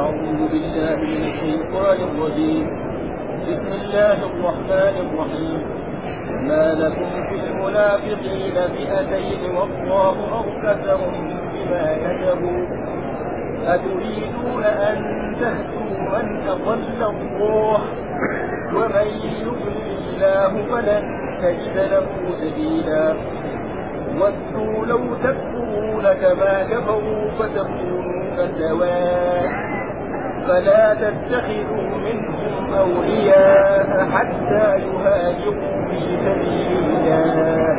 أعوذ بالله من الشيطان الرجيم. بسم الله الرحمن الرحيم. ما لكم في المنافقين فئتين والله أركسهم بما كسبوا أتريدون أن تهدوا من أضل الله ومن يضلل الله فلن تجد له سبيلا. ودوا لو تكفرون كما كفروا فتكونون سواء فلا تتخذوا منهم أولياء حتى يهاجروا في سبيل الله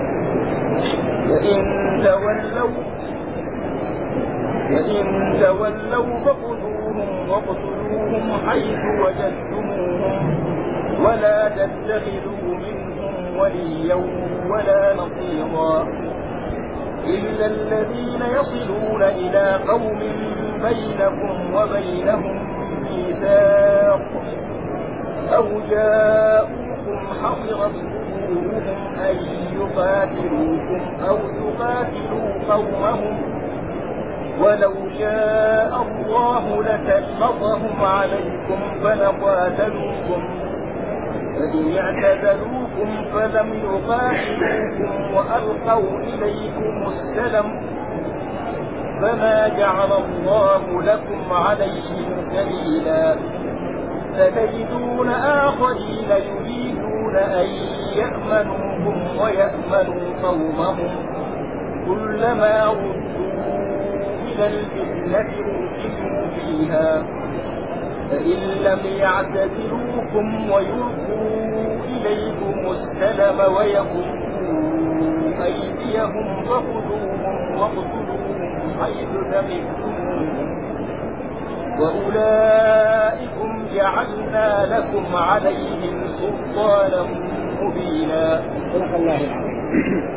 فإن تولوا فخذوهم واقتلوهم حيث وجدتموهم ولا تتخذوا منهم وليا ولا نصيرا إلا الذين يصلون إلى قوم بينكم وبينهم ميثاق أو جاءوكم حصرت صدورهم أن يقاتلوكم أو تقاتلوا قومهم ولو شاء الله لسلطهم عليكم فلقاتلوكم فإن اعتزلوكم فلم يقاتلوكم وألقوا إليكم السلم فما جعل الله لكم عليهم سبيلا. ستجدون آخرين يريدون أن يأمنوكم ويأمنوا قومهم كلما ردوا إلى الفتنة أركسوا فيها فإن لم يعتزلوكم ويلقوا إليكم السلم ويكفوا أيديهم فخذوهم واقتلوهم حيث ثقفتموهم وأولئكم جعلنا لكم عليهم سلطانا مبينا. صدق الله العظيم.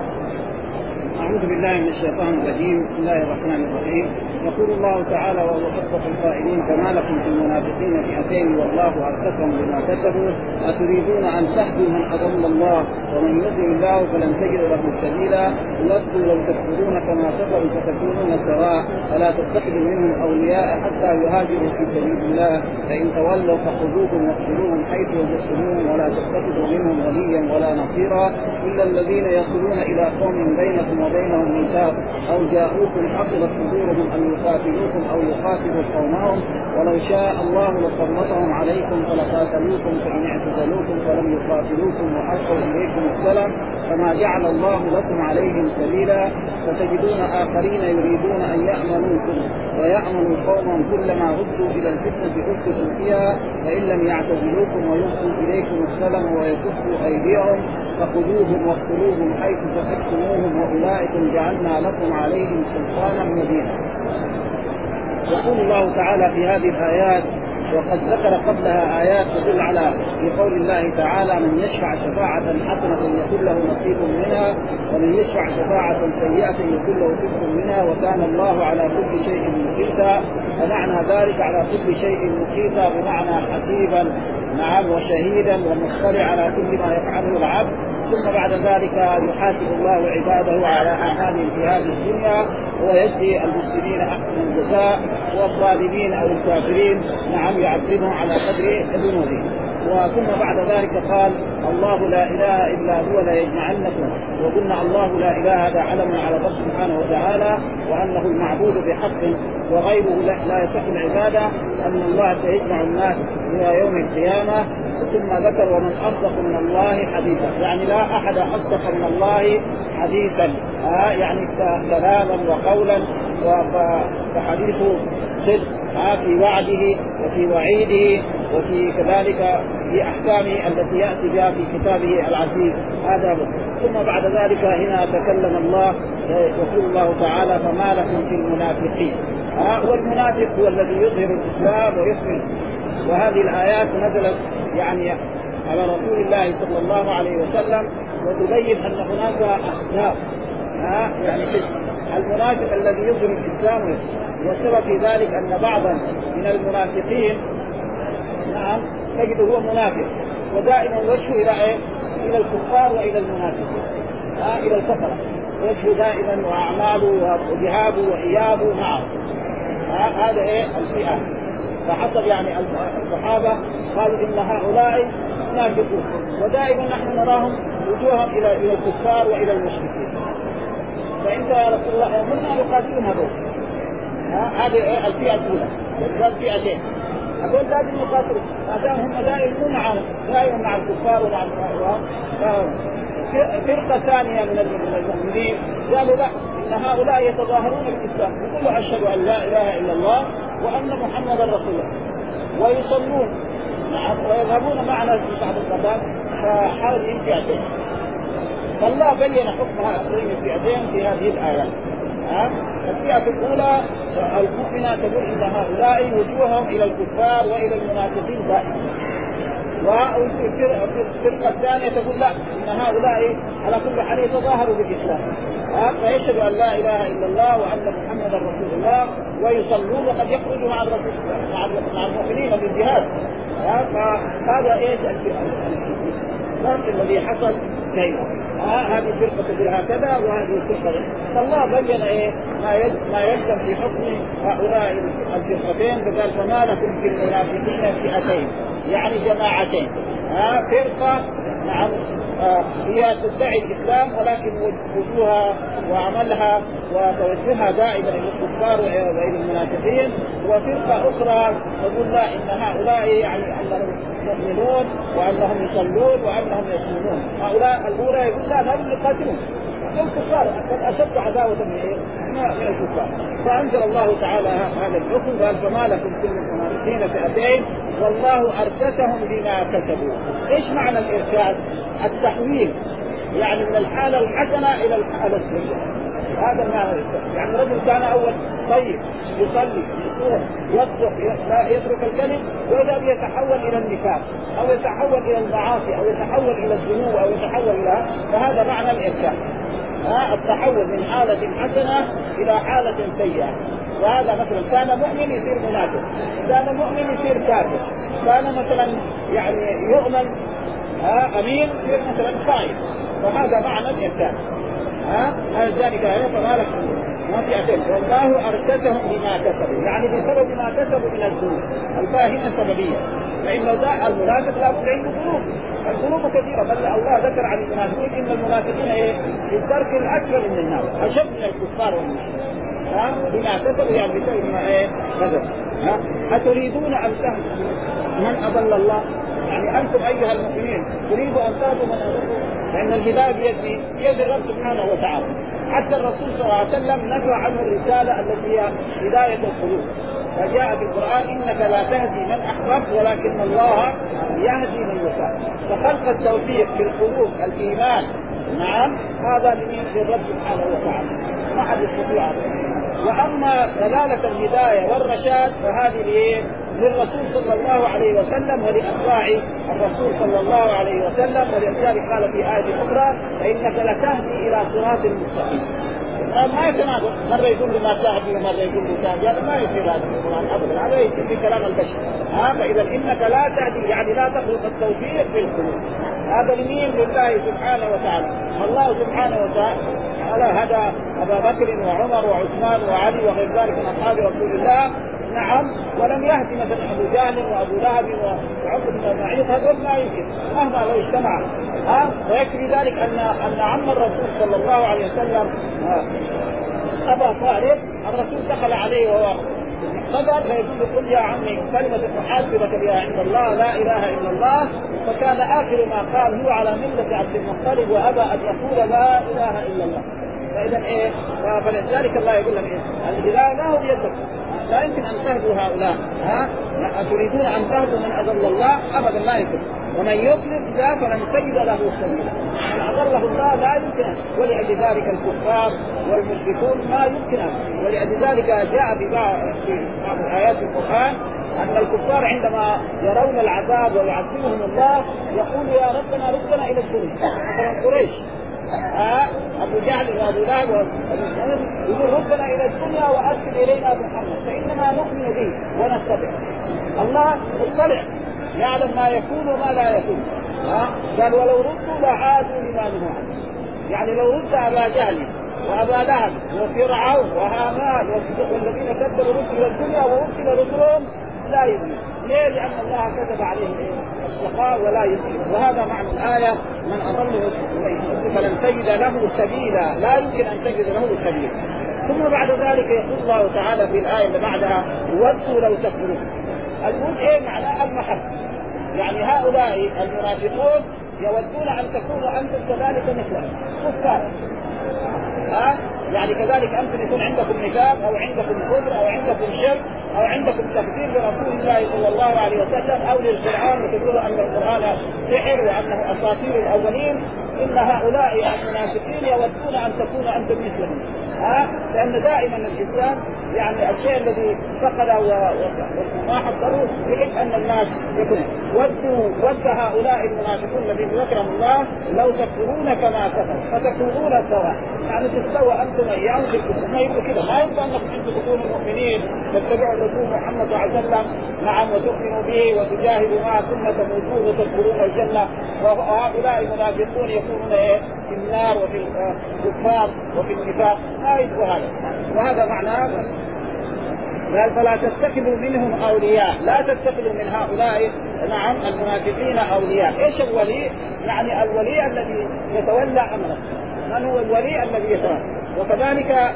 أعوذ بالله من الشيطان الرجيم. بسم الله الرحمن الرحيم. يقول الله تعالى وهو أصدق القائلين فما لكم في المنافقين فئتين والله أركسهم بما كسبوا أتريدون أن تهدوا من أضل الله ومن يضلل الله فلن تجد له سبيلا. ودوا لو تكفرون كما كفروا فتكونون سواء فلا تتخذوا منهم أولياء حتى يهاجروا في سبيل الله فإن تولوا فخذوهم واقتلوهم حيث وجدتموهم ولا تتخذوا منهم وليا ولا نصيرا إلا الذين يصلون إلى قوم بينكم وبينهم ميثاق أو جاءوكم حصلت صدورهم أن يقاتلوكم أو يقاتلوا قومهم ولو شاء الله لسلطهم عليكم فلقاتلوكم فإن اعتزلوكم فلم يقاتلوكم وألقوا إليكم السلم فما جعل الله لكم عليهم سبيلا. فتجدون آخرين يريدون أن يأمنوكم ويأمنوا قوما كلما ردوا إلى الفتنة أركسوا فيها فإن لم يعتزلوكم ويلقوا إليكم السلم ويكفوا أيديهم فخذوهم واقتلوهم حيث ثقفتموهم وأولئكم جعلنا لكم عليهم سلطانا مبينا. يقول الله تعالى في هذه الآيات وقد ذكر قبلها آيات تدل على في قول الله تعالى من يشفع شفاعة حسنة يكون له نصيب منها ومن يشفع شفاعة سيئة يكون له كفر منها وكان الله على كل شيء مقيتا. فمعنى ذلك على كل شيء مقيتا بمعنى حسيبا نعم وشهيدا ومطلع على كل ما يفعله العبد. ثم بعد ذلك يحاسب الله عباده على أعمالهم في هذه الدنيا ويجزي المسلمين أحسن الجزاء والظالمين أو الكافرين نعم يعذبهم على قدر ذنوبهم. وثم بعد ذلك قال الله لا إله إلا هو لا يجمعنكم وقلنا الله لا إله هذا علم على الله سبحانه وتعالى وأنه المعبود بحق وغيره لا يصح العبادة أن الله سيجمع الناس إلى يوم القيامة. ثم ذكر ومن أصدق من الله حديثا يعني لا أحد أصدق من الله حديثا يعني كلاما وقولا فحديثه صدق في وعده وفي وعيده وفي كذلك في أحكامه التي يأتي بها في كتابه العزيز هذا. ثم بعد ذلك هنا تكلم الله يقول الله تعالى فما لكم في المنافقين. والمنافق هو الذي يظهر الإسلام ويخفي. وهذه الآيات نزلت يعني على رسول الله صلى الله عليه وسلم وتبين أن هناك أخلاق يعني المنافق الذي يظهر الإسلام. والسبب في ذلك أن بعضا من المنافقين نعم تجد هو منافق ودائما وجهه إلى إلى الكفار وإلى المنافقين إلى الكفرة وجهه دائما وأعماله وذهابه وإيابه معه هذا الفئة. فحسب يعني الصحابة قالوا إن هؤلاء منافقون، ودائما نحن نراهم وجوههم إلى الكفار وإلى المشركين. فأنت يا رسول الله أمرنا نقاتلهم هذول. هذه الفئة الأولى، فئتين هذول لازم نقاتلهم ما دام هم دائما مع الكفار ومع فرقة ثانية من المؤمنين قالوا لا، إن هؤلاء يتظاهرون بالإسلام، يقولوا أشهد أن لا إله إلا الله وأن محمدا رسول الله ويصلون ويذهبون معنا في بعض الصلاة. فهذه فئتين، فالله بين حكم هذين الفئتين في هذه الآيات. الفئة الأولى المؤمنة تقول إن هؤلاء وجوههم إلى الكفار وإلى المنافقين دائما، والفرقة الثانية تقول لا، إن هؤلاء على كل حال يتظاهروا بالإسلام فيشهد أن لا إله إلا الله وأن محمدا رسول الله ويصلون وقد يخرجوا مع الرسول مع المؤمنين بالجهاد. فهذا إيش الفرق الذي حصل كيف هذه الفرقة تقول هكذا وهذه الفرقة. فالله بين ما يلزم في حكم هؤلاء الفرقتين، فقال فما لكم في المنافقين فئتين يعني جماعتين. فرقة نعم هي تدعي الإسلام ولكن وجوهها وعملها وتوجهها دائما إلى الكفار وإلى المنافقين، وفرقة أخرى تقول لا، إن هؤلاء يعني أنهم يؤمنون وأنهم يصلون وأنهم يصومون. هؤلاء الأولى يقول لا، هذول يقاتلون الكفار أشد عداوة من الكفار. فأنزل الله تعالى هذا الحكم قال فما لكم في المنافقين فئتين والله أركسهم بما كسبوا. إيش معنى الإركاس؟ التحويل، يعني من الحالة الحسنة إلى الحالة السيئة. هذا المعنى. يعني رجل كان أول طيب يصلي يصوم يصدق يترك الكذب وإذا يتحول إلى النفاق أو يتحول إلى المعاصي أو يتحول إلى الذنوب أو يتحول إلى، فهذا معنى الإركاس. التحول من حالة حسنة إلى حالة سيئة. وهذا مثلا كان مؤمن يصير منافق، كان مؤمن يصير كافر، كان مثلا يعني يؤمن أمين يصير مثلا خائن. فهذا معنى الإركاس. ذلك فما لكم ما في أثر والله أركسهم بما كسبوا، يعني بسبب ما كسبوا من الذنوب. الفاهمة سببية، فإنه المنافق لا بد عنده ذنوب، الذنوب كثيرة. بل الله ذكر عن المنافقين إن المنافقين في الدرك الأسفل من النار أشد من الكفار والمشركين بما كسبوا، يعني بسبب ما كسبوا. أتريدون أن تهدوا من أضل الله؟ يعني أنتم أيها المؤمنين تريدوا أن تهدوا من أضل؟ لأن الهداية بيد الرب سبحانه وتعالى. حتى الرسول صلى الله عليه وسلم نفى عنه الرسالة التي هي هداية القلوب، فجاء في القرآن إنك لا تهدي من أحببت ولكن الله يهدي من يشاء. فخلق التوفيق في القلوب الإيمان نعم هذا من الرب سبحانه وتعالى، ما حد يستطيع. وأما دلالة الهداية والرشاد فهذه للرسول صلى الله عليه وسلم ولأتباع الرسول صلى الله عليه وسلم. ولذلك قال في آية أخرى فإنك لتهدي إلى صراط مستقيم. ما يتناقض، مرة يقول له ما تهدي ومرة يقول له تهدي، هذا ما يصير هذا القرآن أبدا، هذا يصير في كلام البشر. فإذا إنك لا تهدي يعني لا تخلق التوفيق في القلوب. هذا لمين؟ لله سبحانه وتعالى. الله سبحانه وتعالى هدى أبا بكر وعمر وعثمان وعلي وغير ذلك من أصحاب رسول الله نعم، ولم يهدي مثلا أبو جهل وأبو لهب وعقبة بن معيط، هذول ما يمكن مهما لو اجتمع. ويكفي ذلك أن عم الرسول صلى الله عليه وسلم أبا طالب الرسول دخل عليه وهو قدر فيقول قل يا عمي كلمة تحاسبك بها عند الله لا إله إلا الله. فكان آخر ما قال هو على ملة عبد المطلب وأبى أن يقول لا إله إلا الله. فإذا فلذلك الله يقول لهم الهداية لا هو بيدكم، لا يمكن أن تهدوا هؤلاء. أتريدون أن تهدوا من أضل الله؟ أبدا لا يمكن. ومن يضلل ذا فلن تجد له سبيلا. من أضله الله لا يمكن. ولأجل ذلك الكفار والمشركون ما يمكن. ولأجل ذلك جاء في بعض آيات القرآن أن الكفار عندما يرون العذاب ويعذبهم الله يقول يا ربنا ردنا إلى الدنيا. مثلا قريش أبو جهل وأبو لهب يقول ربنا إلى الدنيا وأرسل إلينا محمد فإنما نؤمن به ونتبع. الله مطلع يعلم ما يكون وما لا يكون. قال ولو ردوا لعادوا لما نهوا عنه. يعني لو رد أبا جهل وأبا لهب وفرعون وهامان والذين كذبوا رسل إلى الدنيا وأرسل رسلهم لا يؤمن. ليه؟ لأن الله كتب عليهم الشقاء ولا يؤمن. وهذا معنى الآية: من أضل فلن تجد له سبيلا. لا يمكن أن تجد له سبيلا. ثم بعد ذلك يقول الله تعالى في الآية اللي بعدها: ودوا لو تكفرون. الود إيه معناه؟ المحبة. يعني هؤلاء المنافقون يودون أن تكونوا أنتم كذلك مثلهم كفار. يعني كذلك أنتم يكون عندكم نفاق أو عندكم كفر أو عندكم شرك أو عندكم تكفير لرسول الله صلى الله عليه وسلم أو للقرآن وتقولوا أن القرآن سحر وأنه أساطير الأولين. إن هؤلاء المنافقين يودون أن تكونوا أنتم مثلهم. لأن دائما الإنسان يعني الشيء الذي فقده وما حصلوه يحب أن الناس يكون ود هؤلاء المنافقون الذين ذكرهم الله لو تكفرون كما كفروا فتكونون سواء. يعني تستوى أنتم أيام في الكفر. ما يبقى كده، ما يبقى أنكم أنتم تكونوا مؤمنين تتبعوا الرسول محمد صلى الله عليه وسلم نعم وتؤمنوا به وتجاهدوا معه ثم تموتون وتدخلون الجنة، وهؤلاء المنافقون يكونون في النار وفي الكفار وفي النفاق. ما يبقى هذا. وهذا معناه قال: فلا تتخذوا منهم أولياء. لا تتخذوا من هؤلاء نعم المنافقين أولياء. إيش الولي؟ يعني الولي الذي يتولى أمره. من هو الولي الذي يتولى؟ وكذلك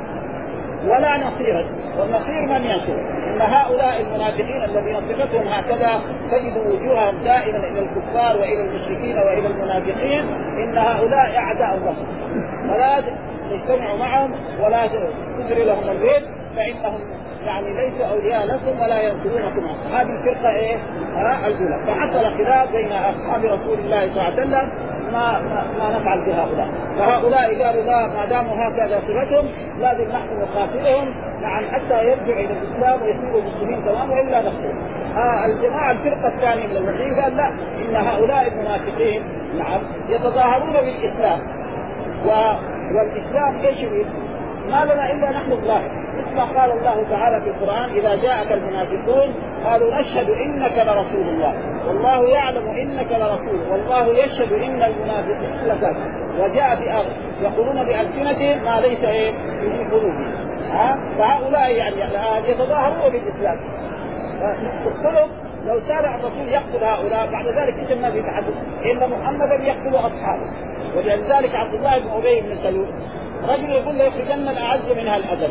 ولا نصيرا. والنصير من ينصر. إن هؤلاء المنافقين الذين صفتهم هكذا تجد وجوههم دائما إلى الكفار وإلى المشركين وإلى المنافقين. إن هؤلاء أعداء الله، فلا تجتمعوا معهم ولا تجري لهم البيت، فإنهم يعني ليسوا أولياء لكم ولا ينصرونكم. هذه الفرقة إيه؟ الأولى. فحصل خلاف بين أصحاب رسول الله صلى الله عليه وسلم ما نفعل بهؤلاء. فهؤلاء قالوا: لا، ما داموا هكذا صفتهم لازم نحن نقاتلهم نعم حتى يرجعوا إلى الإسلام ويصيروا مسلمين تمام وإلا نقتل. الجماعة الفرقة الثانية من المسلمين قال: لا، إن هؤلاء المنافقين نعم يتظاهرون بالإسلام والإسلام ايش يريد؟ ما لنا الا نحن الظاهر. مثل قال الله تعالى في القرآن: اذا جاءك المنافقون قالوا نشهد انك لرسول الله والله يعلم انك لرسول والله يشهد ان المنافقين لكاذبون. وجاء في آخر يقولون بألسنتهم ما ليس في قلوبهم. فهؤلاء يعني يتظاهرون بالإسلام. فالخلق لو سارع الرسول يقتل هؤلاء بعد ذلك ايش الناس يتحدث؟ ان محمدا يقتل اصحابه. ولذلك عبد الله بن أبي بن سلول رجل يقول: ليخرجن الأعز منها الأذل.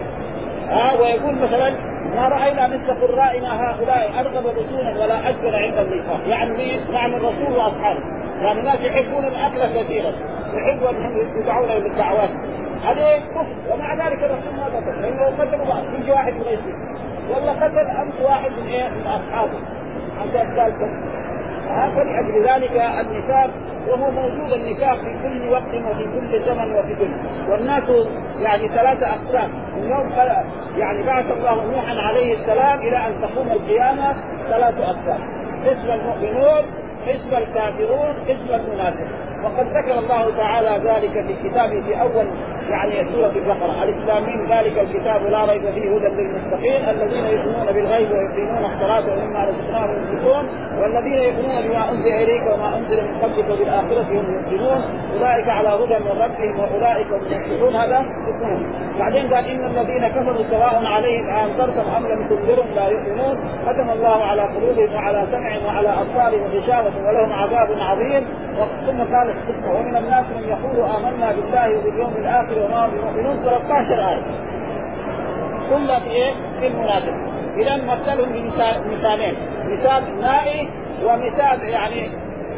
ويقول مثلا: ما رأينا مثل قرائنا هؤلاء أرغب رسولا ولا أجبر عند اللقاء. يعني مين؟ يعني الرسول وأصحابه. يعني الناس يحبون الأكل كثيرا، يحبون أنهم يدعون إلى الدعوات. هذه كفر. ومع ذلك الرسول ما قتل، لأنه قتل بعض. يجي واحد من يسير والله قتل أمس واحد من أصحابه عشان قال كفر. فلأجل ذلك النفاق، وهو موجود النفاق في كل وقت وفي كل زمن وفي كل. والناس يعني ثلاثة أقسام. اليوم يعني بعث الله نوحا عليه السلام إلى أن تقوم القيامة ثلاثة أقسام: قسم المؤمنون، قسم الكافرون، قسم المنافقون. وقد ذكر الله تعالى ذلك في كتابه في أول يعني سورة البقرة: الإسلامين ذلك الكتاب لا ريب فيه هدى للمتقين الذين يؤمنون بالغيب ويقيمون الصلاة ومما رزقناهم ينفقون والذين يؤمنون بما أنزل إليك وما أنزل من قبلك وبالآخرة هم يؤمنون أولئك على هدى من ربهم وأولئك هم المفلحون. هذا اسمهم. بعدين قال: إن الذين كفروا سواء عليهم أنذرتهم أم لم تنذرهم لا يؤمنون ختم الله على قلوبهم وعلى سمعهم وعلى أبصارهم غشاوة ولهم عذاب عظيم. ثم قال: ومن الناس من يقول آمنا بالله وباليوم الآخر وما هم بمؤمنون. 13 آية كلها في المنافق. إذا مثلهم بمثالين: مثال نائي ومثال يعني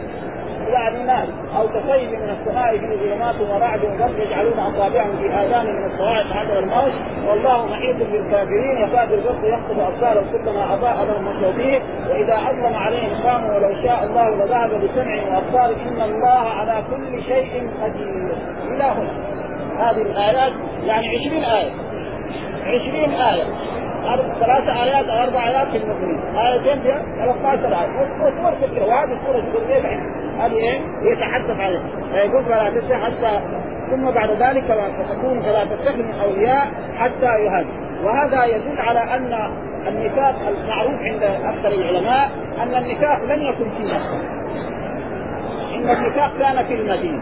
نار أو كصيب من السماء فيه ظلمات ورعد وبرق يجعلون أصابعهم في آذانهم من الصواعق حذر الموت والله محيط بالكافرين يكاد البرق يخطف أبصارهم كلما أضاء لهم مشوا فيه وإذا أظلم عليهم قاموا ولو شاء الله لذهب بسمعهم وأبصارهم إن الله على كل شيء قدير. إلى هنا هذه الآيات يعني 20 آية 20 آية 3 آيات أو 4 آيات في المؤمنين، آيتين فيها 13 آية. وصور كثيرة. وهذه السورة تقول هذه يتحدث عليه يقول: فلا تتخذ حتى ثم بعد ذلك فتكون فلا تتخذ من أولياء حتى يهاجروا. وهذا يدل على أن النفاق المعروف عند أكثر العلماء أن النفاق لم يكن في مكة، إن النفاق كان في المدينة.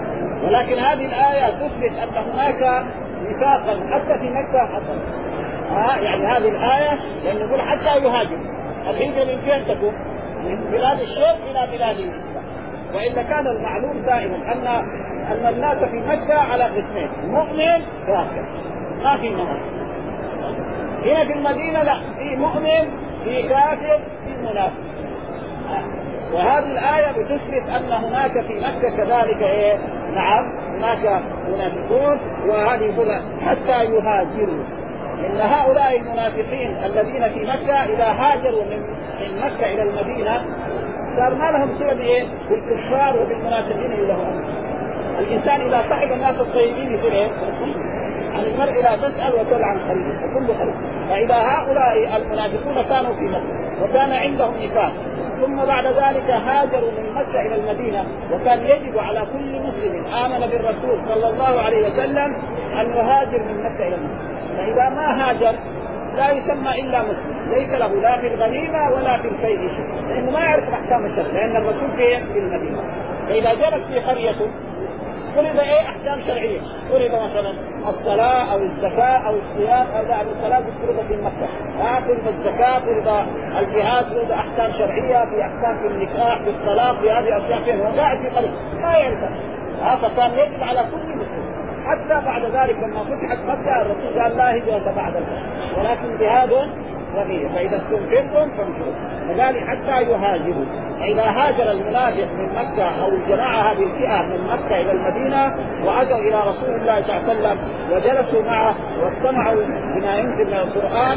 ولكن هذه الآية تثبت أن هناك نفاقا حتى في مكة حصل. يعني هذه الآية لأن يقول حتى يهاجر. الهجرة من فين تكون؟ من بلاد الشرك إلى بلاد الإسلام. وإلا كان المعلوم دائما أن الناس في مكة على قسمين، مؤمن كافر، ما في نمط. هنا في المدينة لا، في مؤمن في كافر في منافق. وهذه الآية بتثبت أن هناك في مكة كذلك نعم هناك منافقون. وهذه يقول حتى يهاجروا، إن هؤلاء المنافقين الذين في مكة إذا هاجروا من مكة إلى المدينة صار ما لهم صلة بالكفار وبالمنافقين إلا هم. الإنسان إذا صاحب الناس الطيبين يقول عن المرء لا تسأل وتل عن قريبه وكل قريب. فإذا هؤلاء المنافقون كانوا في مكة وكان عندهم نفاق ثم بعد ذلك هاجروا من مكة إلى المدينة، وكان يجب على كل مسلم آمن بالرسول صلى الله عليه وسلم أن يهاجر من مكة إلى المدينة. فإذا ما هاجر لا يسمى إلا مسلم، ليس له لا في الغنيمة ولا في الفيء شيء، لأنه ما يعرف أحكام الشرع، لأن الرسول في المدينة. فإذا جلس في قرية فرض أحكام شرعية، فرض مثلا الصلاة أو الزكاة أو الصيام أو بعد الصلاة فرض في مكة، فرض الزكاة، فرض الجهاد، فرض أحكام شرعية في أحكام في النكاح في الطلاق في هذه الأشياء فين هو قاعد في قرية ما يعرف. فكان يجب على كل مسلم حتى بعد ذلك لما فتحت مكة الرسول قال لا هجرة بعد الفتح ولكن جهاد رغية، فإذا استنفرتم فانفروا. فقال حتى يهاجروا. فإذا هاجر المنافق من مكة أو الجماعة هذه الفئة من مكة إلى المدينة وأتوا إلى رسول الله صلى الله عليه وسلم وجلسوا معه واستمعوا بما ينزل من القرآن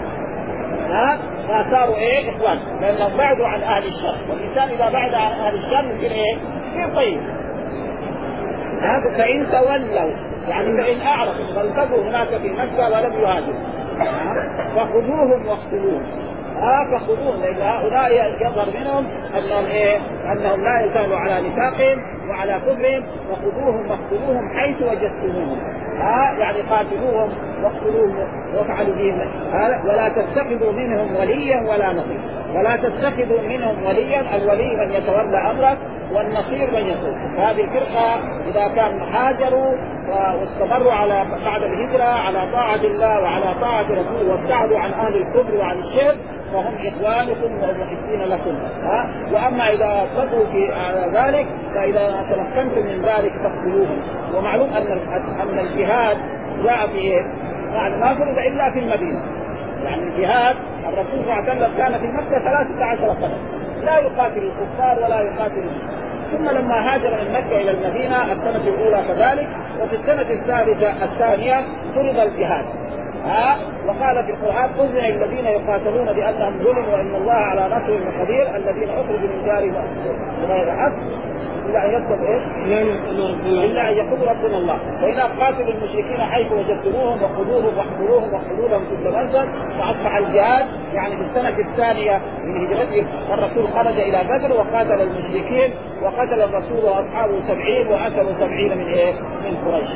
فصاروا إخوان، لأنهم بعدوا عن أهل الشر. والإنسان إذا بعد عن أهل الشر يمكن يصير طيب. فإن تولوا يعني فإن أعرفوا فالتقوا هناك في مكة ولم يهاجروا فخذوهم واقتلوهم. فخذوهم، لأن هؤلاء يظهر منهم أنهم لا يزالوا على نفاقهم وعلى كفرهم. وخذوهم واقتلوهم حيث وجدتموهم. يعني قاتلوهم واقتلوهم وافعلوا بهم. ولا تتخذوا منهم وليا ولا نصير. ولا تتخذوا منهم وليا، الولي من يتولى أمرك والنصير من يصير. هذه الفرقة إذا كان هاجروا واستمروا على بعد الهجرة على طاعة الله وعلى طاعة رسوله وابتعدوا عن أهل الكفر وعن الشرك فهم إخوانكم ومحبين لكم. وأما إذا بقوا في ذلك فإذا تمكنتم من ذلك فاقتلوهم. ومعلوم أن الجهاد جاء في يعني ما فرض إلا في المدينة. يعني الجهاد الرسول صلى الله عليه وسلم كان في مكة 13 سنة لا يقاتل الكفار ولا يقاتل المسلمين. ثم لما هاجر من مكة إلى المدينة السنة الأولى كذلك، وفي السنة الثانية فرض الجهاد. وقال في القرآن أذن الذين يقاتلون بأنهم ظلموا وإن الله على نصرهم قدير الذين أخرجوا من دارهم بغير حق إلا أن يقول إلا أن يقول ربنا الله. فإذا قاتلوا المشركين حيث وجدتموهم وخذوهم واحفروهم واقتلوهم كل منزل. فأصبح الجهاد يعني في السنة الثانية من هجرته الرسول خرج إلى بدر وقاتل المشركين وقتل الرسول وأصحابه 70 وأسروا 70 من قريش.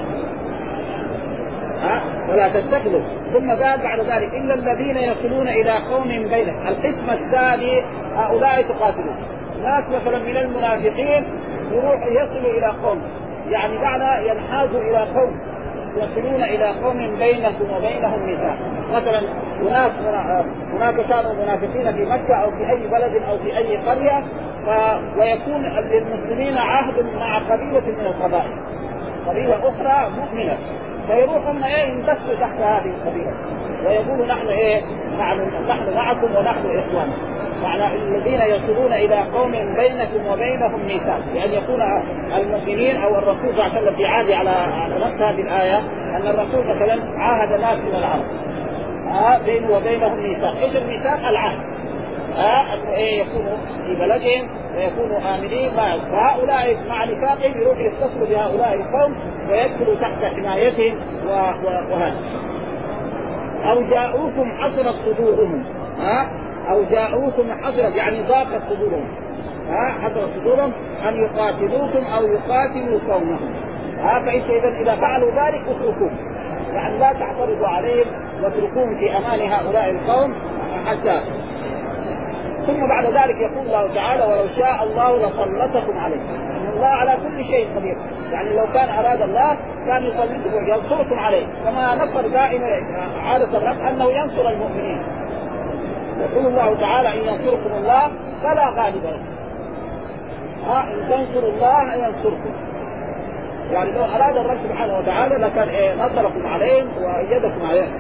ولا تتخذوا. ثم قال بعد ذلك إلا الذين يصلون إلى قوم بينهم. القسم الثاني هؤلاء تقاتلون ناس مثلا من المنافقين يروح يصلوا إلى قوم، يعني معنى ينحازوا إلى قوم يصلون إلى قوم بينكم وبينهم ميثاق. مثلا هناك كانوا منافقين في مكة أو في أي بلد أو في أي قرية ويكون للمسلمين عهد مع قبيلة من القبائل، قبيلة أخرى مؤمنة، فيروحون ينبثوا تحت هذه القبيلة ويقولوا نحن نحن معكم ونحن إخوانكم. معنى الذين يصلون إلى قوم بينكم وبينهم ميثاق، لأن يكون المؤمنين أو الرسول صلى الله عليه وسلم في عهد على نفس هذه الآية أن الرسول مثلا عاهد ناس من العرب بينه وبينهم ميثاق. إيش الميثاق؟ العهد. يكونوا في بلدهم ويكونوا آمنين معه. فهؤلاء مع نفاقهم يروحوا يتصلوا بهؤلاء القوم ويدخلوا تحت حمايتهم وهذا. أو جاءوكم حصرت صدورهم. أو جاءوكم حصرت يعني ضاقت صدورهم. حصرت صدورهم أن يقاتلوكم أو يقاتلوا قومهم. إذا فعلوا ذلك اتركوهم، يعني لا تعترضوا عليهم واتركوهم في أمان هؤلاء القوم حتى. ثم بعد ذلك يقول الله تعالى ولو شاء الله لسلطكم عليهم. الله على كل شيء قدير. يعني لو كان أراد الله كان يسلطكم ينصركم عليه، كما نصر دائما عادة الرب أنه ينصر المؤمنين. يقول الله تعالى: إن ينصركم الله فلا غالب لكم. إن تنصروا الله ينصركم. يعني لو أراد الرب سبحانه وتعالى لكان نصركم عليهم وأيدكم عليهم.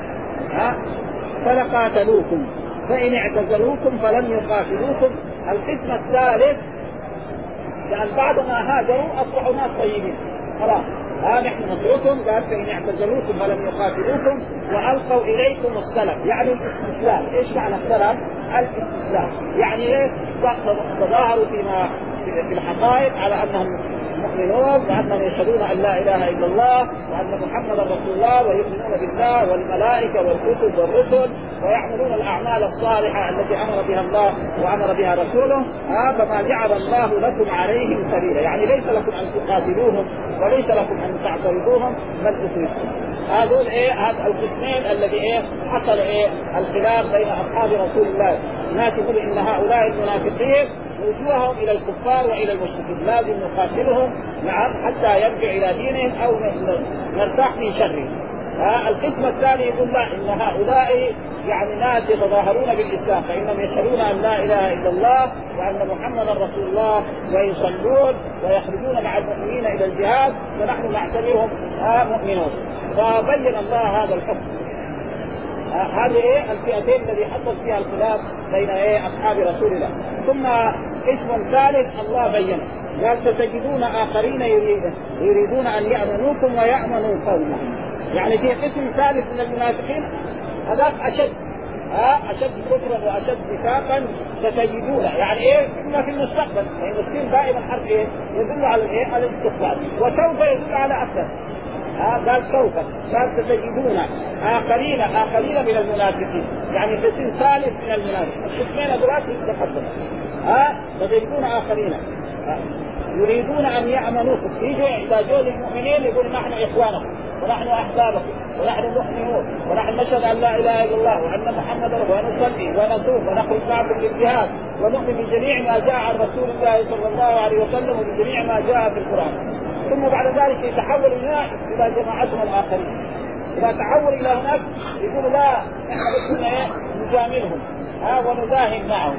فلقاتلوكم فإن اعتزلوكم فلم يقاتلوكم. القسم الثالث لأن بعد ما هاجروا أصبحوا ناس طيبين خلاص. نحن نصركم، قال فإن اعتزلوكم فلم يقاتلوكم وألقوا إليكم السلام، يعني الاستسلام. إيش معنى السلام؟ الاستسلام يعني إيه؟ تظاهروا في الحقائق على أنهم مؤمنون وأنهم يشهدون أن لا إله إلا الله وأن محمدا رسول الله ويؤمنون بالله والملائكة والكتب والرسل ويعملون الأعمال الصالحة التي أمر بها الله وأمر بها رسوله. فما جعل الله لكم عليهم سبيلا، يعني ليس لكم أن تقاتلوهم وليس لكم أن تعترضوهم بل تسلموا. هذول هذا القسمين الذي حصل الخلاف بين أصحاب رسول الله. الناس يقول إن هؤلاء المنافقين وجوههم إلى الكفار وإلى المشركين لازم نقاتلهم حتى يرجع إلى دينهم أو نرتاح من شرهم. القسم الثاني يقول لا، إن هؤلاء يعني ناس يتظاهرون بالإسلام فإنهم يشهدون أن لا إله إلا الله وأن محمدا رسول الله ويصلون ويخرجون مع المؤمنين إلى الجهاد ونحن نعتبرهم مؤمنون. فبين الله هذا الحكم. هذه الفئتين الذي حصل فيها الخلاف بين أصحاب رسول الله. ثم اسم ثالث الله بينه، قال: ستجدون آخرين يريدون أن يأمنوكم ويأمنوا قومهم. يعني في قسم ثالث من المنافقين هذاك أشد كفرا وأشد نفاقا. ستجدون يعني إما في المستقبل، يعني السين دائما حرف يدل على على الاستقبال، وسوف يدل على أكثر. قال سوف، قال ستجدون آخرين من المنافقين، يعني قسم ثالث من المنافقين. القسمين دلوقتي تقدم. ستجدون آخرين يريدون أن يأمنوكم، يجوا إذا جو للمؤمنين يقول: نحن إخوانكم ونحن أحبابكم ونحن مؤمنون ونحن نشهد أن لا إله إلا الله وأن محمدا رسول الله ونصلي ونصوم ونخرج معكم للجهاد ونؤمن بجميع ما جاء عن رسول الله صلى الله عليه وسلم وبجميع ما جاء في القرآن. ثم بعد ذلك يتحول إلى جماعتهم الآخرين. إذا تحول إلى هناك يقولوا: لا، نحن بدنا نجاملهم ونزاهم معهم.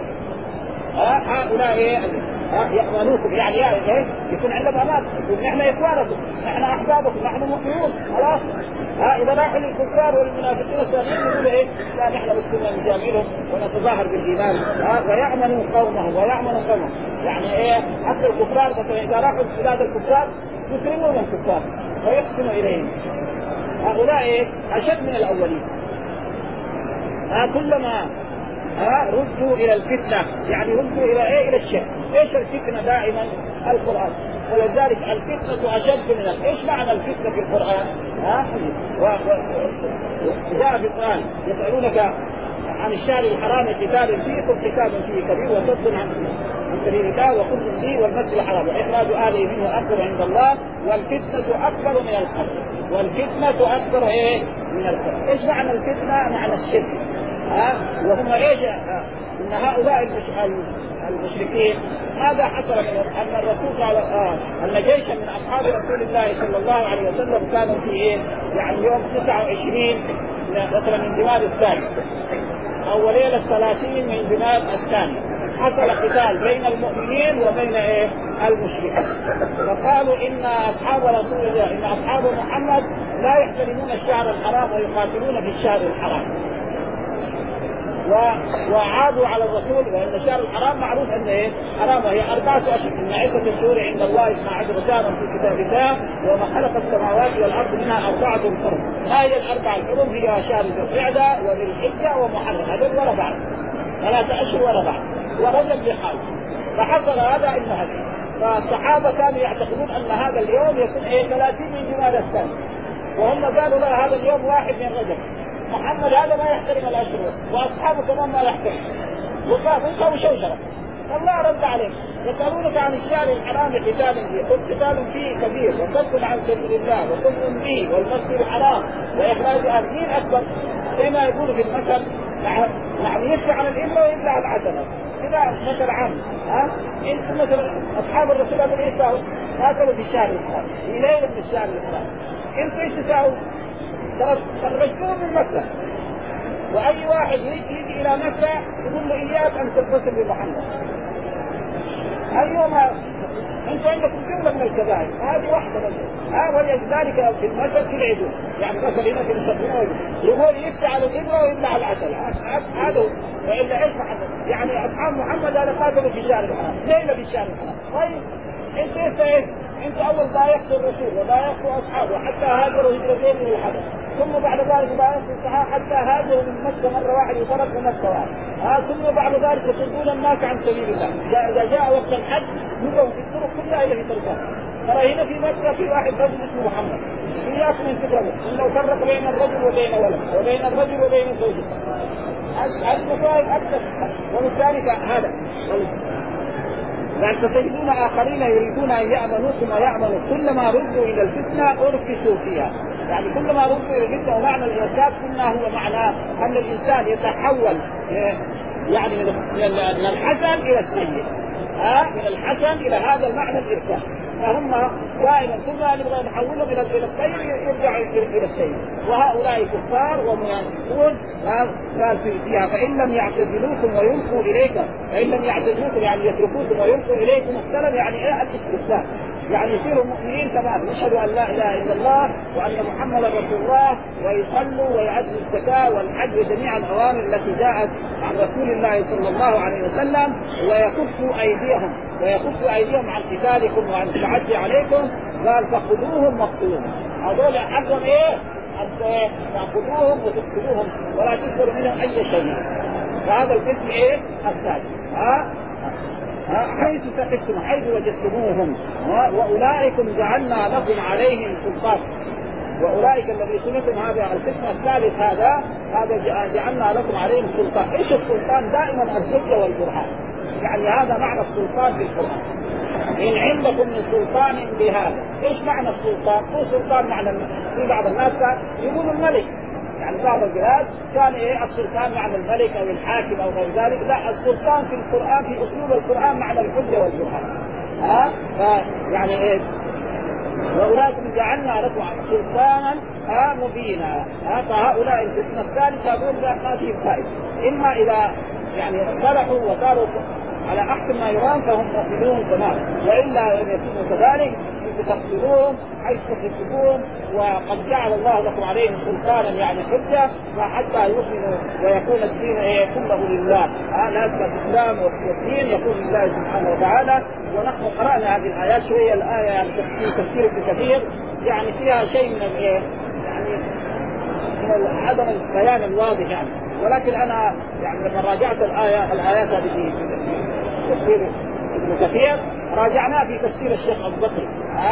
هؤلاء يأمنوكم، يعني يكون عندهم أمان، يقول: نحن إخوانكم نحن أحبابكم نحن مؤمنون خلاص. إذا راحوا للكفار والمنافقين الثانيين يقولوا: لا، نحن بدنا نجاملهم ونتظاهر بالإيمان. ويأمنوا قومهم يعني حتى الكفار مثلا إذا راحوا بلاد الكفار يكرمون الكفار ويحسنوا إليهم. هؤلاء أشد من الأولين. كلما ردوا إلى الفتنة، يعني ردوا إلى الشرك. إيش الفتنة؟ دائما القرآن، ولذلك الفتنة أشد من إيش معنى الفتنة في القرآن؟ جاء في القرآن: يسألونك عن الشهر الحرام قتال فيه قل قتال فيه كبير وصد عن سبيل الله وخذ به والمسجد الحرام وإخراج أهله منه أكبر عند الله والفتنة أكبر من القتل. والفتنة أكبر من القتل. إيش معنى الفتنة؟ معنى الشرك. وهم إن هؤلاء المشركين ماذا حصل منهم؟ أن الرسول قال أن جيشا من أصحاب رسول الله صلى الله عليه وسلم كانوا في يعني يوم 29 مثلا من جماد الثاني أو ليلة 30 من جماد الثاني حصل قتال بين المؤمنين وبين المشركين. فقالوا: إن أصحاب رسول الله إن أصحاب محمد لا يحترمون الشهر الحرام ويقاتلون في الشهر الحرام. وعادوا على الرسول، وان الشهر الحرام معروف انه حرام، وهي 4 أشهر. ان عدة الشهور عند الله 12 شهرا في كتاب الله وما خلق السماوات والارض منها 4 حرم. ما هي ال4 الحرم؟ هي شهر ذي القعده وذي الحجه ومحرم، هذول ورا بعض 3 أشهر ورا بعض، ورجب لحاله. فحصل هذا هذا، فالصحابه كانوا يعتقدون ان هذا اليوم يكون 30 من جماد الثاني، وهم قالوا: لا، هذا اليوم 1 من رجب. محمد هذا ما يحترم الأشهر واصحابه كمان ما يحترم، وقالوا شوشره. الله رد عليهم: يسألونك عن الشهر الحرام قتال فيه قل قتال فيه كبير وصد عن سبيل الله وكفر به والمسجد الحرام وإخراج أهله. مين أكبر؟ كما يقول في المثل: يعني يشفع على الإبرة ويبلع على العسل كذا مثل عام. انتم مثلا اصحاب الرسول هذا ايش ساووا؟ هاكلوا في الشهر الحرام في ليله من الشهر الحرام. انتم ايش تساووا؟ خرجتوهم من مكه، واي واحد يجي الى مكه يقول له اياك ان تتصل بمحمد. ايوه انتم عندكم جمله من الكبائر، هذه واحده بس. ولذلك في المسجد في العدو يعني مثلا هنا في المسجد يقول يفتح على الإبرة ويبلع على العسل، هذا والا ايش محمد؟ يعني اصحاب محمد هذا قاتلوا في الشهر الحرام، ليله في الشهر الحرام. طيب انت ايش؟ انت اول ضايقت الرسول وضايقت اصحابه حتى هاجروا هجرتين من الحبش، ثم بعد ذلك ضايقت الصحابه حتى هاجروا من مكه مره واحده وتركوا مكه واحده. ثم بعد ذلك يصدون الناس عن سبيل الله. اذا جاء وقت الحج يقوم في الطرق كلها الى تركها. ترى هنا في مكه في واحد رجل اسمه محمد، اياكم ان تكرهوا انه فرق بين الرجل وبين ولد وبين الرجل وبين زوجته. المصائب اكثر. وبالتالي هذا يعني ستجدون آخرين يريدون أن يأمنوكم ويأمنوا كلما ردوا إلى الفتنة أركسوا فيها. يعني كلما ردوا إلى الفتنة، ومعنى الإركاس كنا هو معنى أن الإنسان يتحول يعني من الحسن إلى السيء، من الحسن إلى هذا المعنى الإركاس. فهم دائما كل ما نبغى نحولهم إلى الخير يرجع إلى السيء. وهؤلاء كفار ومنافقون قال فيها فإن لم يعتزلوكم ويلقوا إليكم، فإن لم يعتزلوكم يعني يتركوكم ويلقوا إليكم السلام، يعني إيه الاستسلام، يعني يصيروا مؤمنين تمام، يشهدوا أن لا إله إلا الله وأن محمدا رسول الله، ويصلوا ويؤدوا الزكاة والحج وجميع الأوامر التي جاءت عن رسول الله صلى الله عليه وسلم، ويكفوا أيديهم عن قتالكم وعن التعدي عليكم. قال فخذوهم واقتلوهم. هذول حقهم إيه؟ تأخذوهم وتقتلوهم ولا تذكروا منهم أي شيء. فهذا القسم إيه؟ الثالث. حيث ثقفتم حيث وجدتموهم وأولئكم جعلنا لكم عليهم سلطان. وأولئك الذي سمعتم هذا القسم الثالث هذا جعلنا لكم عليهم سلطان. إيش السلطان؟ دائما الحجة والبرهان، يعني هذا معنى السلطان في القرآن. إن عندكم من سلطان بهذا. إيش معنى السلطان؟ هو سلطان معنى في بعض الناس يقولوا الملك، يعني بعض البلاد كان إيه السلطان معنى الملك أو الحاكم أو غير ذلك. لا، السلطان في القرآن في أسلوب القرآن معنى الحجة والبرهان. يعني إيه؟ وأولئكم جعلنا لكم سلطانا مبينا. فهؤلاء القسم الثالث هذول ما فيه فائدة، إما إذا يعني صلحوا وصاروا على أحسن ما يرام فهم مؤمنون تمام، وإلا لم يكونوا كذلك تقتلوهم حيث تقتلوهم. وقد جعل الله لكم عليهم سلطانا يعني حجة حتى يؤمنوا ويكون الدين كله لله. لازم الإسلام والدين يكون لله سبحانه وتعالى. ونحن قرأنا هذه الآيات شوية، الآية يعني تفسير ابن كثير يعني فيها شيء من يعني من عدم البيان الواضح يعني. ولكن أنا يعني لما راجعت الآيات هذه في تفسير ابن كثير راجعناه في تفسير الشيخ أبو بكر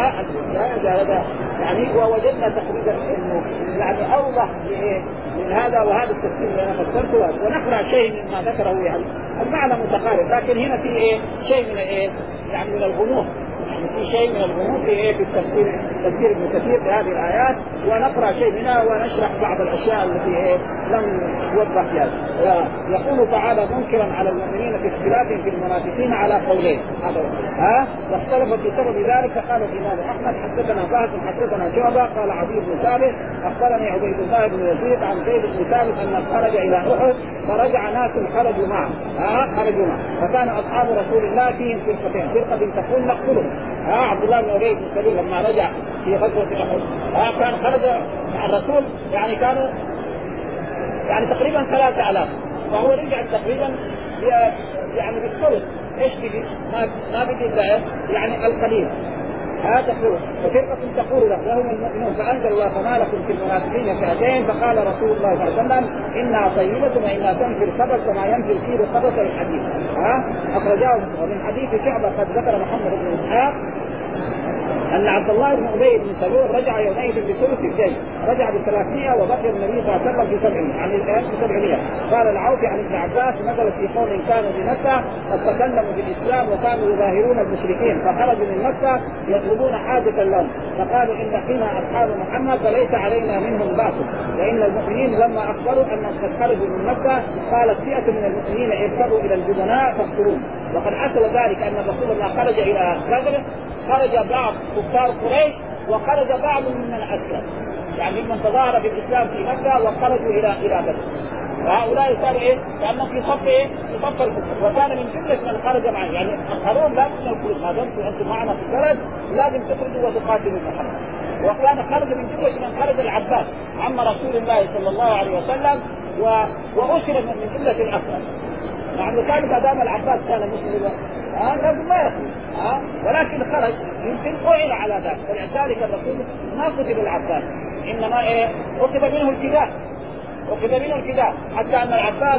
يعني ووجدنا تقريبا انه يعني اوضح من هذا وهذا التفسير اللي انا فسرته. ونقرا شيء مما ذكره يعني المعنى متقارب، لكن هنا في شيء من يعني من الغموض، يعني في شيء من الغموض في التفسير ابن كثير في هذه الايات. ونقرا شيء منها ونشرح بعض الاشياء التي لم يوضح فيها. يقول تعالى منكرا على المؤمنين في اختلافهم في المنافقين على قولين واختلف في سبب ذلك. قال الامام احمد حدثنا فهد حدثنا شعبه قال عدي بن ثابت اخبرني عبيد الله بن يزيد عن زيد بن ثابت ان خرج الى احد فرجع ناس خرجوا معه فكان اصحاب رسول الله فيهم فرقتين، فرقه تقول نقتلهم. عبد الله بن ابي بن سلول لما رجع في غزوه احد كان خرج مع الرسول، يعني كانوا يعني تقريبا 3000، فهو رجع تقريبا يعني بالثلث. ايش بيجي؟ ما بيجي الا يعني القليل. هذا تقول وفرقة تقول له وهم المؤمنون. فأنزل الله فما لكم في المنافقين فئتين. فقال رسول الله صلى الله عليه وسلم إنها طيبة وإنها تنفي الخبث كما ينفي الكيل خبث الحديث. أخرجاه من حديث شعبة قد ذكر محمد بن إسحاق أن عبد الله بن أبي بن سلول رجع يومئذ بثلث الجيش، رجع ب300 وبقي النبي صلى الله عليه وسلم ب700، يعني الآن ب700. قال العوفي عن ابن عباس نزلت في قوم كانوا بمكة قد تكلموا بالإسلام وكانوا يظاهرون المشركين فخرجوا من مكة يطلبون حاجة لهم فقالوا إن فينا أصحاب محمد فليس علينا منهم بأس، لأن المؤمنين لما أخبروا أنهم قد خرجوا من مكة قالت فئة من المؤمنين اركبوا إلى الجبناء فاقتلوهم. وقد حصل ذلك أن الرسول لما خرج إلى بدر خرج بعض كفار قريش وخرج بعض ممن أسلم، يعني ممن تظاهر بالإسلام في مكة وخرجوا إلى بدر، وهؤلاء صاروا إيه؟ كأنهم في صف إيه؟ في صف الكفر، وكان من جملة من خرج معه، يعني القانون لا تدخلوا ما دمتم أنتم معنا في البلد لازم تخرجوا وتقاتلوا محمد. وكان خرج من جملة من خرج العباس عم رسول الله صلى الله عليه وسلم وأسر من جملة الأسرى، يعني كان ما دام العباس كان مسلما لازم ما يخرج ولكن خرج يمكن فعل على ذلك، ولذلك الرسول ما كتب العباس انما كتب منه الفداء، حتى ان العباس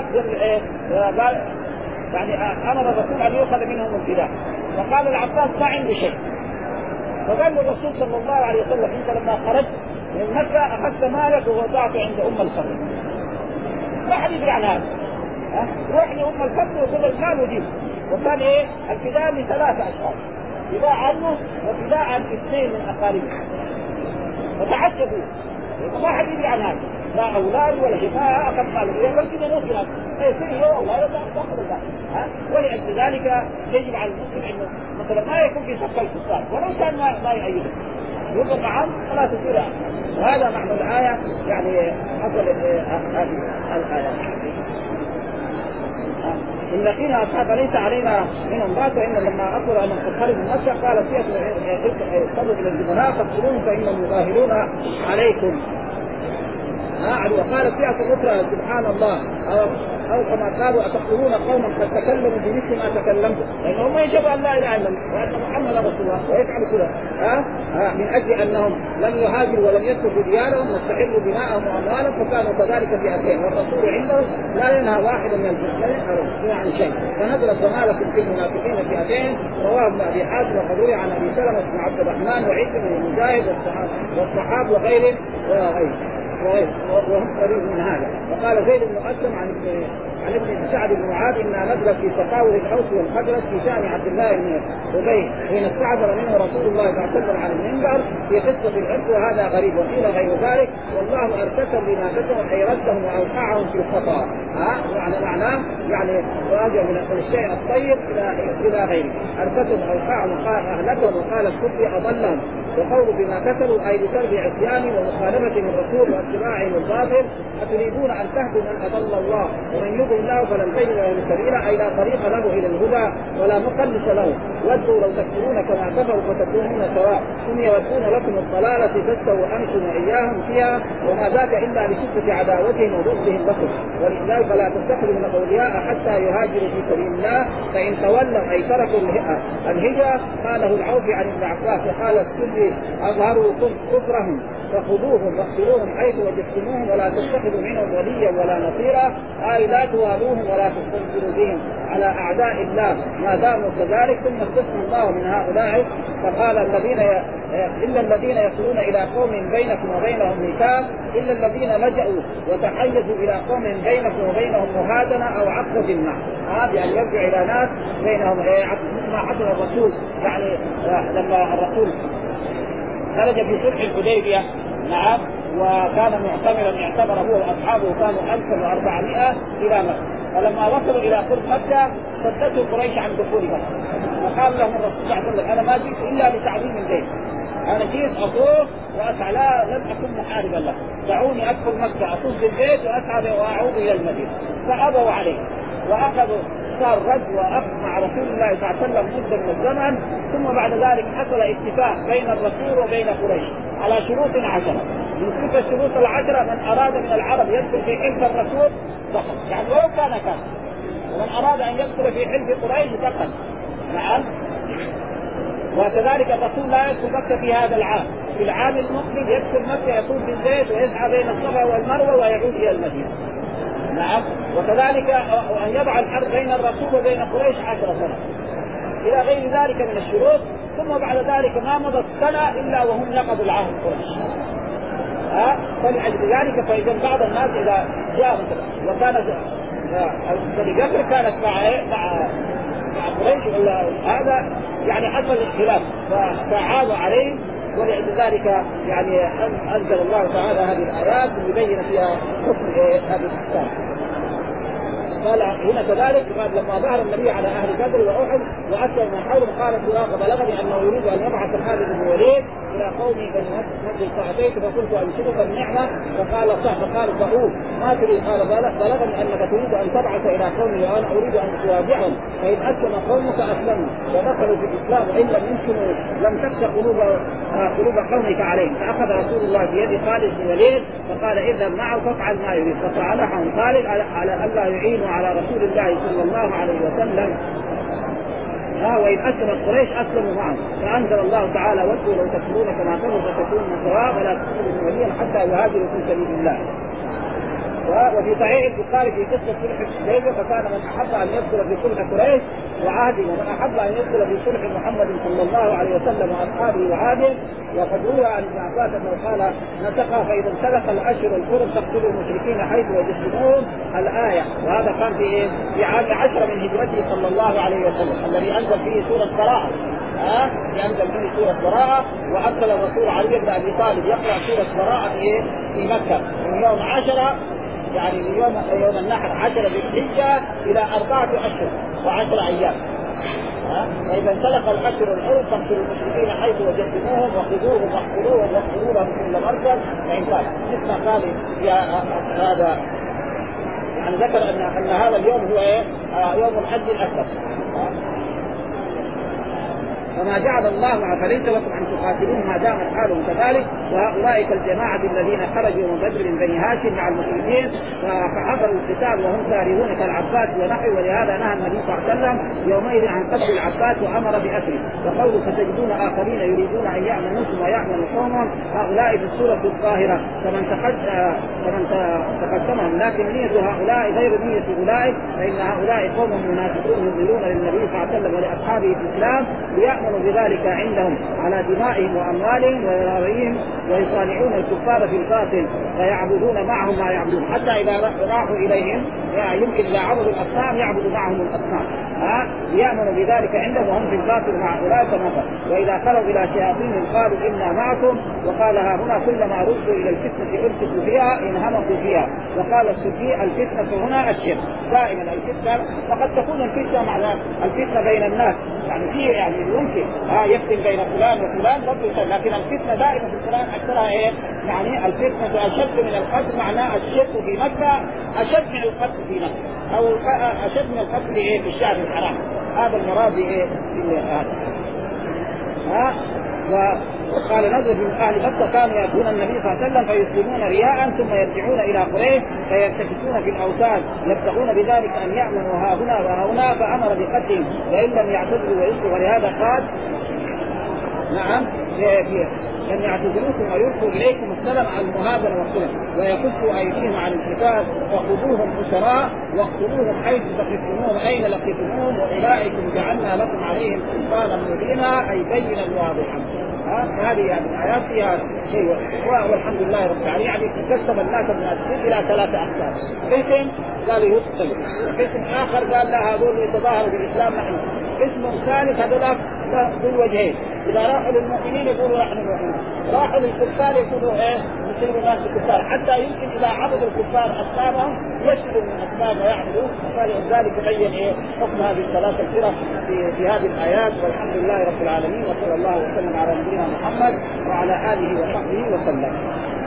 يعني امر الرسول ان يؤخذ منهم الفداء، وقال العباس ما عنده شيء، فقال الرسول صلى الله عليه وسلم انت لما خرجت من مكه اخذت مالك ووضعته عند الفضل، ما حد يدري عن هذا، روح لأم الفضل وخذ المال وجيب. وكان الفداء ل3 أشخاص، فداء عنه وفداء عن 2 من أقاربه، فتعجبوا ما حد يدري عن هذا، لا أولاد ولا شيء، ما أخذ ماله يمكن يموت هناك سيء والله لا تأخذ الله. ولأجل ذلك يجب على المسلم أنه مثلا ما يكون في صف الكفار ولو كان ما يؤيده يقول معهم فلا تصير. وهذا معنى الآية، يعني حصل هذه الآية إن فينا أصحاب ليس علينا منهم بأس، وإن لما أخبروا أن قد خرجوا من مكة قال فئة يركبوا إلى الجبناء فاقتلوهم فإنهم يظاهرون عليكم. وقال فئة أخرى سبحان الله أو كما قالوا أتقتلون قوما قد تكلموا بمثل ما تكلمتم، لأنهم يشهدوا أن لا إله إلا الله وأن محمدا رسول الله ويفعلوا كذا من أجل أنهم لم يهاجروا ولم يتركوا ديارهم واستحلوا دماءهم وأموالهم فكانوا كذلك فئتين، والرسول عنده لا ينهى واحد من الفئتين عن شيء. فنزلت وما لكم في المنافقين فئتين، رواه ابن أبي حاتم وقد عن أبي سلمة بن عبد الرحمن وعكرمة ومجاهد والصحابة وغيرهم وهم قريب من هذا. وقال زيد بن أسلم عن ابن سعد بن معاذ إنها نزلت في تقاول الأوس والخزرج في شأن عبد الله بن أبي حين استعذر منه رسول الله صلى الله عليه وسلم على المنبر في قصة العرق، وهذا غريب. وقيل غير ذلك والله أركسهم بما كتبوا أي ردهم وأوقعهم في الخطأ. معناه يعني راجع من الشيء الطيب إلى غيره، أركسهم أوقعهم أهلكهم وقال الكفر أضلهم، وقول بما كتبوا أي بسبب عصيان ومخالفة الرسول واتباعهم الباطل. أتريدون أن تهدوا من أضل الله ومن يضل الله فلن تجد له سبيلا، أي لا طريق له إلى الهدى ولا مخلص له. ودوا لو تكفرون كما كفروا فتكونون سواء، ثم يودون لكم الضلالة تستووا أنتم وإياهم فيها، وما ذاك إلا لشدة عداوتهم وبغضهم لكم. ولذلك فلا تتخذوا من أولياء حتى يهاجروا في سبيل الله، فإن تولوا أي تركوا الهجرة قاله العوفي عن ابن عباس وقال السدي أظهروا كفرهم فخذوهم واقتلوهم حيث وجدتموهم ولا تتخذوا منهم وليا ولا نصيرا، أي لا توالوهم ولا تستنصروا بهم على أعداء الله ما داموا كذلك. ثم استثنى الله من هؤلاء فقال إلا الذين يصلون إلى قوم بينكم وبينهم ميثاق، إلا الذين لجأوا وتحيزوا إلى قوم بينكم وبينهم مهادنة أو عقد جمع، يعني يرجع إلى ناس بينهم ما حصل الرسول، يعني لما الرسول خرج في صلح الحديبية نعم وكان معتمرا اعتمر هو واصحابه كانوا 1400 الى مكة، فلما وصلوا الى قرب مكة صدته قريش عن دخول مكة، وقال لهم الرسول صلى الله عليه وسلم انا ما جئت الا لتعظيم البيت، انا جيت اطوف واسعى لا لم اكن محاربا له، دعوني ادخل مكة اطوف بالبيت واسعى واعود الى المدينة، فابوا عليه واخذوا صار رد وأخذ مع رسول الله صلى الله عليه وسلم مدة من الزمن. ثم بعد ذلك حصل اتفاق بين الرسول وبين قريش على شروط 10، من تلك الشروط 10 من أراد من العرب يدخل في حلف الرسول دخل، يعني لو كان ومن أراد أن يدخل في حلف قريش دخل نعم. وكذلك الرسول لا يدخل مكة في هذا العام، في العام المقبل يدخل مكة يطوف بالبيت ويسعى بين الصفا والمروة ويعود إلى المدينة نعم. وكذلك أن يضع الحرب بين الرسول وبين قريش 10 سنة إلى غير ذلك من الشروط. ثم بعد ذلك ما مضت سنة إلا وهم نقضوا العهد قريش. فلأجل ذلك فإذا بعض الناس إذا جاء مثلا وكانت بني بكر كانت مع قريش ولا هذا يعني حصل اختلاف فعادوا عليه، ولذلك يعني أنزل الله تعالى هذه الآيات يبين فيها حكم هذه الأحكام. قال هنا كذلك لما ظهر النبي على أهل بدر وأحد وأكثر من حولهم قالت سراقة بلغني أنه يريد أن يبعث خالد بن الوليد إلى قومي بني نجد فأتيت فقلت أنشدك النعمة فقال صح، فقال فأوه ما تريد؟ قال بلغني أنك تريد أن تبعث إلى قومي وأنا أريد أن تواجههم، فإن أسلم قومك أسلموا ودخلوا في الإسلام وإن لم يمكنوا لم تخشى قلوب قومك عليهم. فأخذ رسول الله بيد خالد بن الوليد فقال اذهب معه فافعل ما يريد، فصالحهم خالد على ألا يعينوا على رسول الله صلى الله عليه وسلم. وإن أسلم قريش أسلموا معه، فأنزل الله تعالى وادعوا لو تكفرون كما كفروا فتكونون سواء ولا تكونوا وليا حتى يهاجروا في سبيل الله. وفي صحيح البخاري في قصة صلح الحديبية فكان من أحب أن يدخل في صلح قريش وعهده ومن أحب أن يدخل في صلح محمد صلى الله عليه وسلم وأصحابه وعهده. وقد روى عن ابن عباس أنه قال نسخ فإذا انسلخ الأشهر الحرم تقتلوا المشركين حيث وجدتموهم الآية. وهذا كان في عام 10 من هجرته صلى الله عليه وسلم الذي أنزل فيه سورة براءة. ينزل فيه سورة براءة وأرسل الرسول علي بن أبي طالب يقرأ سورة براءة في مكة من يوم 10 يعني من يوم النحر 10 ذي الحجة إلى 4 أشهر و10 أيام. فإذا انسلخ الأشهر الحرم فاقتلوا المشركين حيث وجدتموهم وخذوهم واحصروهم واقتلوا لهم كل مرصد فإن كان مثل قال هذا يعني ذكر أن هذا اليوم هو يوم الحج الأكبر. وما جعل الله فليس لكم أن تقاتلوهم ما دامت حالهم كذلك. وهؤلاء الجماعة الذين خرجوا من بدر من بني هاشم مع المشركين فحضروا القتال وهم كارهون كالعباس ونحوه، ولهذا نهى النبي صلى الله عليه وسلم يومئذ عن قتل العباس وأمر بأسره. وقوله فتجدون آخرين يريدون أن يعملوكم ويعملوا قومهم هؤلاء في السورة الظاهرة فمن تقدمهم، لكن نية هؤلاء غير نية أولئك، فإن هؤلاء قوم منافقون يظهرون للنبي صلى الله عليه وسلم ولأصحابه في الإسلام ليأمنوا بذلك عندهم على دمائهم وأموالهم ويراويهم ويصانعون الكفار في الباطل فيعبدون معهم ما يعبدون، حتى إذا راحوا إليهم يعني يمكن إذا عبدوا الأصنام يعبدوا معهم الأصنام ليأمنوا بذلك عندهم وهم في الباطل مع أولئك نفر. وإذا خلوا إلى شياطين قالوا إنا معكم، وقال ها هنا كلما ردوا إلى الفتنة أرسلوا فيها انهمكوا فيها. وقال السدي الفتنة هنا الشرك، دائما الفتنة وقد تكون الفتنة مع الفتنة بين الناس يعني في يعني يمكن يفتن بين فلان وفلان لكن الفتنة دائما في القرآن أكثرها يعني الفتنة أشد من القتل، معناه الشرك في مكة أشد من القتل في مكة أو أشد من القتل في الشهر الحرام. هذا المراد هذا وقال نزل من أهل مكة كانوا يأتون النبي صلى الله عليه وسلم فيسلمون رياء ثم يرجعون إلى قريش فيرتكسون في الأوثان يبتغون بذلك أن يأمنوا ها هنا وها هنا، فأمر بقتلهم وإن لم يعتذروا ويلقوا. ولهذا قال نعم لن يعتذروكم ويلقوا إليكم السلام على المهاجر والسلم ويكفوا أيديهم عن القتال وخذوهم أسراء واقتلوهم حيث ثقفتموهم أين لقيتموهم وأولئكم جعلنا لكم عليهم سلطانا مبينا أي بينا واضحا. هذه يعني الآيات فيها شيء والحمد لله رب العالمين. يعني قسم الناس المنافقين إلى 3 أقسام، قسم قال يقتل، قسم آخر قال لا هذول يتظاهروا بالإسلام نحن، قسم ثالث هذول ذو الوجهين إذا راحوا للمؤمنين يقولوا نحن مؤمنين، راحوا للكفار يقولوا يصيروا ناس كفار، حتى يمكن إذا عبدوا الكفار أصنامهم يشربوا من أصنام ويعبدوا. فلذلك بين حكم هذه الثلاث الفرق في هذه الآيات. والحمد لله رب العالمين وصلى الله وسلم على نبينا محمد وعلى آله وصحبه وسلم.